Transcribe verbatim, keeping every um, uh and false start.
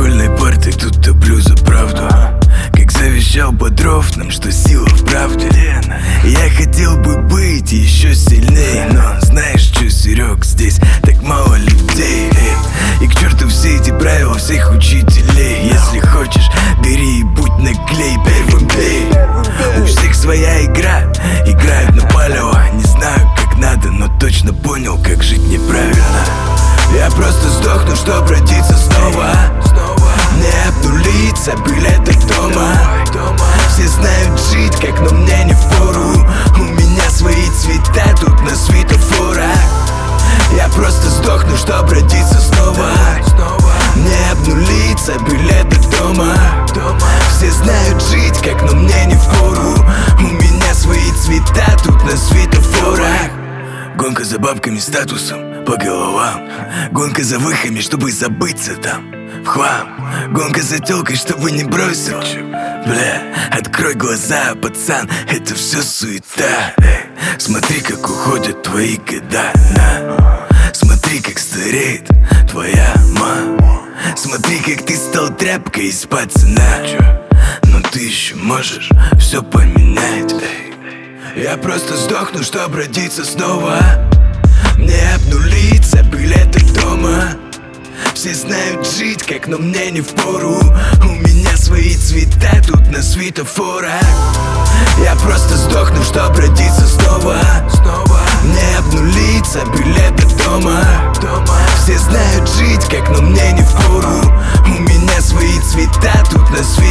школьной парты тут топлю за правду. Как завещал Бодров нам, что сила в правде. Я хотел бы быть еще сильней, но знаешь что, Серег, здесь так мало людей. И к черту все эти правила всех учителей. Если хочешь, бери и будь наглей, первым бей. У всех своя игра, играют на палево. Не знаю как надо, но точно понял, как жить неправильно. Я просто сдохну, чтоб родиться снова. Не обнулиться, билеты дома. Все знают жить, как, но мне не впору. У меня свои цвета тут на светофорах. Я просто сдохну, чтоб родиться снова. Не обнулиться, билеты дома. Все знают жить, как, но мне не впору. У меня свои цвета тут на светофорах. Гонка за бабками, статусом по головам. Гонка за выхами, чтобы забыться там в хлам. Гонка за тёлкой, чтобы не бросил. Бля, открой глаза, пацан, это все суета. Эй, смотри, как уходят твои года, на. Смотри, как стареет твоя мама. Смотри, как ты стал тряпкой из пацана. Но ты еще можешь все поменять. Эй, я просто сдохну, чтоб родиться снова. Не обнулиться, билеты дома. Все знают жить, как, но мне не впору. У меня свои цвета тут на светофорах. Я просто сдохну, чтоб родиться снова. Не обнулиться, билеты дома. Все знают жить, как, но мне не впору. У меня свои цвета тут на светофорах.